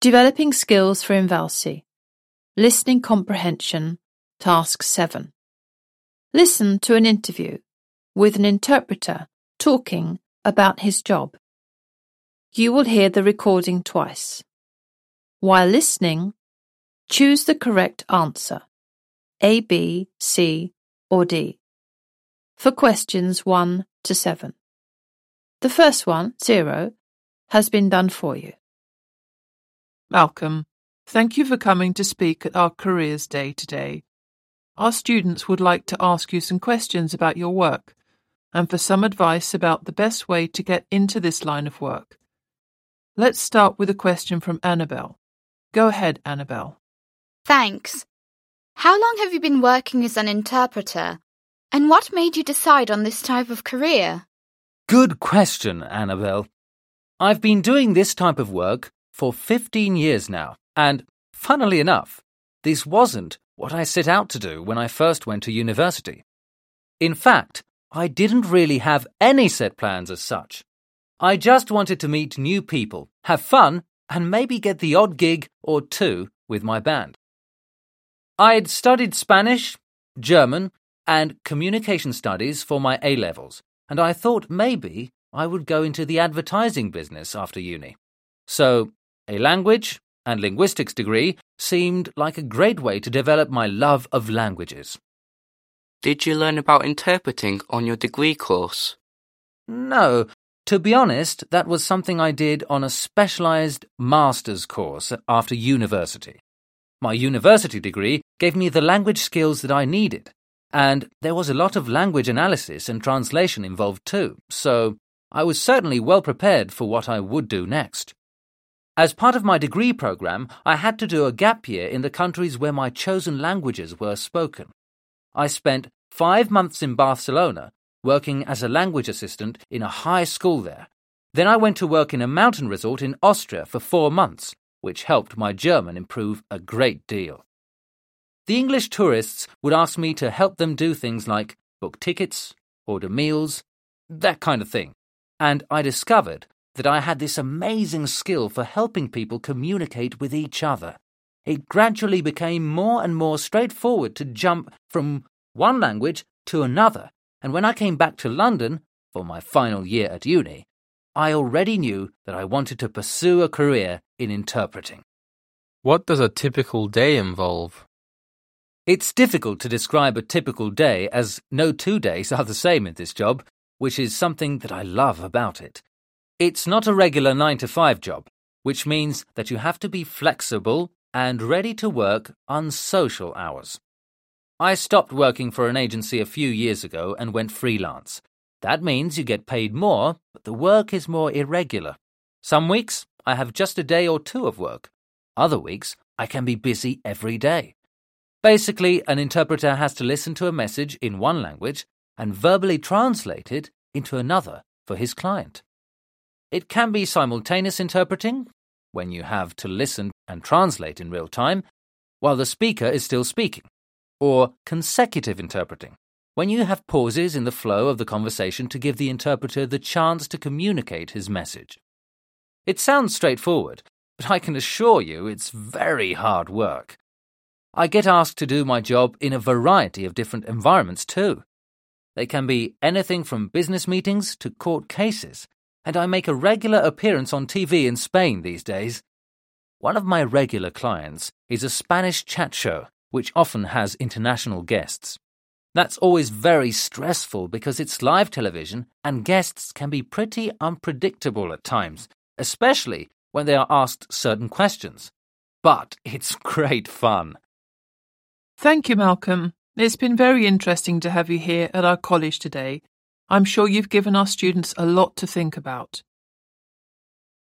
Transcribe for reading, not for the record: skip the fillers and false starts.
Developing skills for Invalsi. Listening comprehension, task 7. Listen to an interview with an interpreter talking about his job. You will hear the recording twice. While listening, choose the correct answer, A, B, C, or D, for questions 1 to 7. The first one, 0, has been done for you. Malcolm, thank you for coming to speak at our Careers Day today. Our students would like to ask you some questions about your work and for some advice about the best way to get into this line of work. Let's start with a question from Annabelle. Go ahead, Annabelle. Thanks. How long have you been working as an interpreter? And what made you decide on this type of career? Good question, Annabelle. I've been doing this type of work for 15 years now, and, funnily enough, this wasn't what I set out to do when I first went to university. In fact, I didn't really have any set plans as such. I just wanted to meet new people, have fun, and maybe get the odd gig or two with my band. I'd studied Spanish, German, and communication studies for my A-levels, and I thought maybe I would go into the advertising business after uni. So, a language and linguistics degree seemed like a great way to develop my love of languages. Did you learn about interpreting on your degree course? No, to be honest, that was something I did on a specialised master's course after university. My university degree gave me the language skills that I needed, and there was a lot of language analysis and translation involved too, so I was certainly well prepared for what I would do next. As part of my degree programme, I had to do a gap year in the countries where my chosen languages were spoken. I spent 5 months in Barcelona, working as a language assistant in a high school there. Then I went to work in a mountain resort in Austria for 4 months, which helped my German improve a great deal. The English tourists would ask me to help them do things like book tickets, order meals, that kind of thing. And I discovered that I had this amazing skill for helping people communicate with each other. It gradually became more and more straightforward to jump from one language to another, and when I came back to London for my final year at uni, I already knew that I wanted to pursue a career in interpreting. What does a typical day involve? It's difficult to describe a typical day, as no 2 days are the same in this job, which is something that I love about it. It's not a regular 9-to-5 job, which means that you have to be flexible and ready to work unsocial hours. I stopped working for an agency a few years ago and went freelance. That means you get paid more, but the work is more irregular. Some weeks, I have just a day or two of work. Other weeks, I can be busy every day. Basically, an interpreter has to listen to a message in one language and verbally translate it into another for his client. It can be simultaneous interpreting, when you have to listen and translate in real time, while the speaker is still speaking, or consecutive interpreting, when you have pauses in the flow of the conversation to give the interpreter the chance to communicate his message. It sounds straightforward, but I can assure you it's very hard work. I get asked to do my job in a variety of different environments too. They can be anything from business meetings to court cases, and I make a regular appearance on TV in Spain these days. One of my regular clients is a Spanish chat show, which often has international guests. That's always very stressful because it's live television and guests can be pretty unpredictable at times, especially when they are asked certain questions. But it's great fun. Thank you, Malcolm. It's been very interesting to have you here at our college today. I'm sure you've given our students a lot to think about.